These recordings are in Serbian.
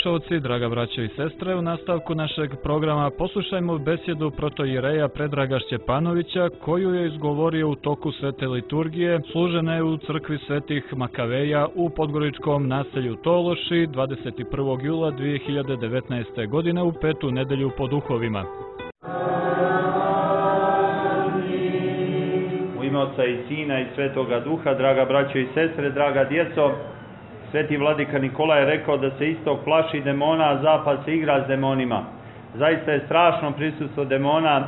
slušalci, draga braćo i sestre, u nastavku našeg programa poslušajmo besjedu protoijereja Predraga Šćepanovića, koju je izgovorio u toku svete liturgije, služene u crkvi svetih Makaveja u podgoričkom naselju Tološi 21. jula 2019. godine u petu nedelju po duhovima. U ime Oca i Sina i Svetoga Duha, draga braćo i sestre, draga djeco, Sveti vladika Nikola je rekao da se istok plaši demona, a zapad se igra s demonima. Zaista je strašno prisustvo demona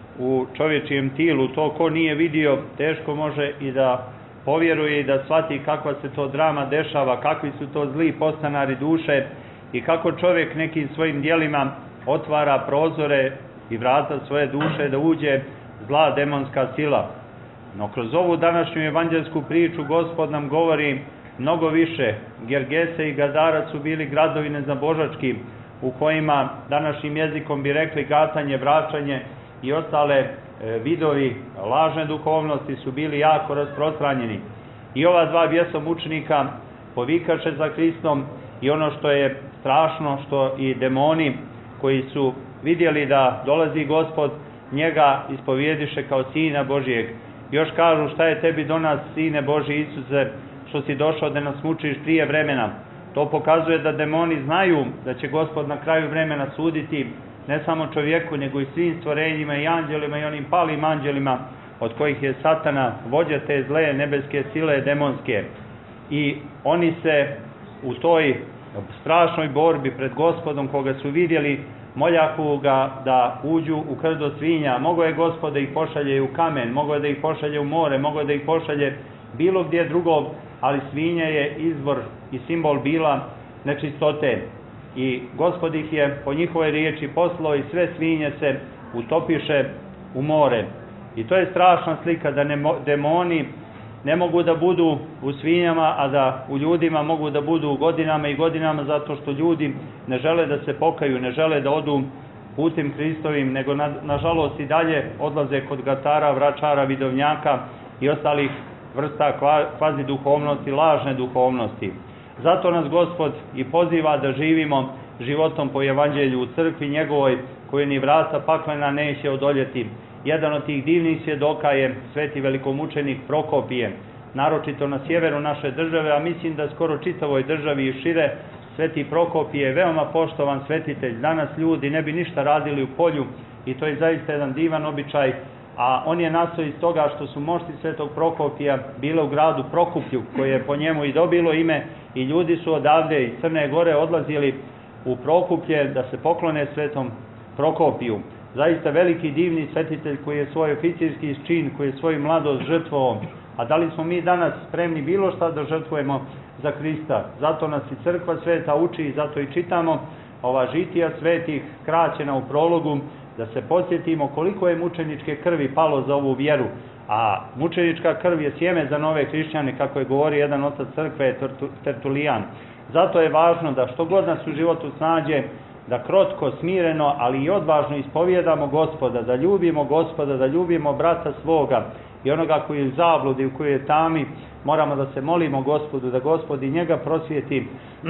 u čovječijem tilu. To ko nije vidio, teško može i da povjeruje i da shvati kakva se to drama dešava, kakvi su to zli postanari duše i kako čovjek nekim svojim djelima otvara prozore i vrata svoje duše da uđe zla demonska sila. No kroz ovu današnju evanđelsku priču Gospod nam govori mnogo više. Gergese i Gadara su bili gradovi nezabožački u kojima današnjim jezikom bi rekli gatanje, vraćanje i ostale vidovi lažne duhovnosti su bili jako rasprostranjeni. I ova dva bjesomučenika povikaše za Hristom i ono što je strašno, što i demoni koji su vidjeli da dolazi Gospod, njega ispovijediše kao Sina Božijeg. Još kažu, šta je tebi do nas, Sine Božji Isuse, što si došao da nas mučiš prije vremena. To pokazuje da demoni znaju da će Gospod na kraju vremena suditi ne samo čovjeku, nego i svim stvorenjima i anđelima i onim palim anđelima od kojih je Satana vođa te zle nebeske sile demonske. I oni se u toj strašnoj borbi pred Gospodom koga su vidjeli, moljaku ga da uđu u krdo svinja. Mogo je Gospod da ih pošalje u kamen, mogo je da ih pošalje u more, mogo je da ih pošalje bilo gdje drugog, ali svinja je izvor i simbol bila nečistote. I Gospod ih je po njihovoj riječi poslao i sve svinje se utopiše u more. I to je strašna slika da demoni ne mogu da budu u svinjama, a da u ljudima mogu da budu godinama i godinama, zato što ljudi ne žele da se pokaju, ne žele da odu putem Hristovim, nego nažalost i dalje odlaze kod gatara, vračara, vidovnjaka i ostalih vrsta kvazi duhovnosti, lažne duhovnosti. Zato nas Gospod i poziva da živimo životom po evanđelju u crkvi njegovoj, koju ni vrata paklena neće odoljeti. Jedan od tih divnih svjedoka je sveti velikomučenik Prokopije, naročito na sjeveru naše države, a mislim da skoro čitavoj državi i šire. Sveti Prokopije je veoma poštovan svetitelj. Danas ljudi ne bi ništa radili u polju i to je zaista jedan divan običaj, a on je nastao iz toga što su mošti svetog Prokopija bile u gradu Prokuplju, koje je po njemu i dobilo ime, i ljudi su odavde iz Crne Gore odlazili u Prokuplje da se poklone svetom Prokopiju. Zaista veliki divni svetitelj koji je svoj oficirski čin, koji je svoju mladost žrtvovao. A da li smo mi danas spremni bilo šta da žrtvujemo za Hrista? Zato nas i crkva sveta uči i zato i čitamo ova žitija svetih kraćena u prologu, da se podsjetimo koliko je mučeničke krvi palo za ovu vjeru. A mučenička krv je sjeme za nove hrišćane, kako je govorio jedan otac crkve, Tertulijan. Zato je važno da što god nas u životu snađe, da krotko, smireno, ali i odvažno ispovjedamo Gospoda, da ljubimo Gospoda, da ljubimo brata svoga i onoga koji je u zabludi, u kojoj je tami. Moramo da se molimo Gospodu, da Gospod i njega prosvjeti,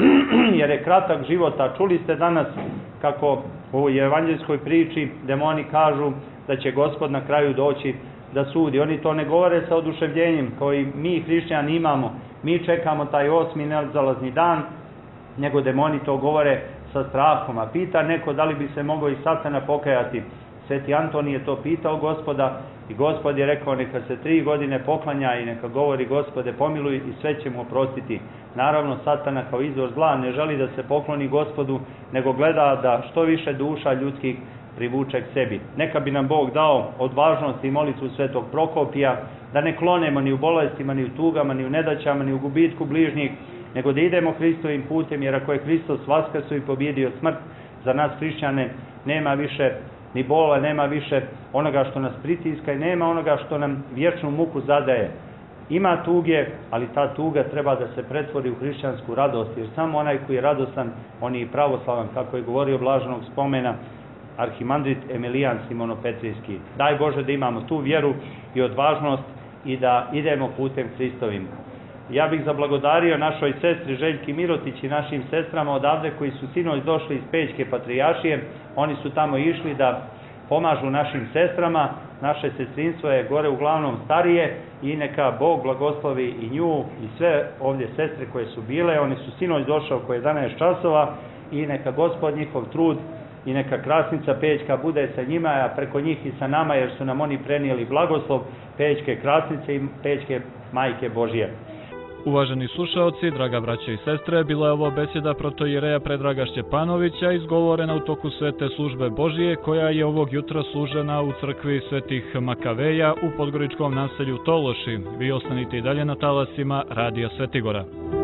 jer je kratak života. Čuli ste danas kako u evanđelskoj priči demoni kažu da će Gospod na kraju doći da sudi. Oni to ne govore sa oduševljenjem koji mi hrišćani imamo. Mi čekamo taj 8. nezalazni dan, nego demoni to govore sa strahom. A pita neko da li bi se mogao i Satana pokajati. Sveti Antonij je to pitao Gospoda i Gospod je rekao neka se 3 godine poklanja i neka govori Gospode pomiluj i sve će mu oprostiti. Naravno Satana kao izvor zla ne želi da se pokloni Gospodu, nego gleda da što više duša ljudskih privuče k sebi. Neka bi nam Bog dao odvažnost i molitvu svetog Prokopija, da ne klonemo ni u bolestima, ni u tugama, ni u nedaćama, ni u gubitku bližnjih, nego da idemo Hristovim putem, jer ako je Hristos vaskrsao i pobjedio smrt, za nas hrišćane nema više ni bola, nema više onoga što nas pritiska i nema onoga što nam vječnu muku zadaje. Ima tuge, ali ta tuga treba da se pretvori u hrišćansku radost, jer samo onaj koji je radostan, on je i pravoslavan, kako je govorio blaženog spomena arhimandrit Emilijan Simono-Petrijski. Daj Bože da imamo tu vjeru i odvažnost i da idemo putem Hristovim. Ja bih zablagodario našoj sestri Željki Mirotić i našim sestrama odavde koji su sinoć došli iz Pećke patrijaršije. Oni su tamo išli da pomažu našim sestrama. Naše sestrinstvo je gore uglavnom starije i neka Bog blagoslovi i nju i sve ovdje sestre koje su bile. Oni su sinoć došli oko 11 časova i neka Gospod njihov trud i neka Krasnica Pećka bude sa njima, a preko njih i sa nama, jer su nam oni prenijeli blagoslov Pećke Krasnice i Pećke Majke Božije. Uvaženi slušaoci, draga braće i sestre, bila je ovo besjeda protoijereja Predraga Šćepanovića izgovorena u toku svete službe Božije koja je ovog jutra služena u crkvi Svetih Makaveja u podgoričkom naselju Tološi. Vi ostanite i dalje na talasima Radija Svetigora.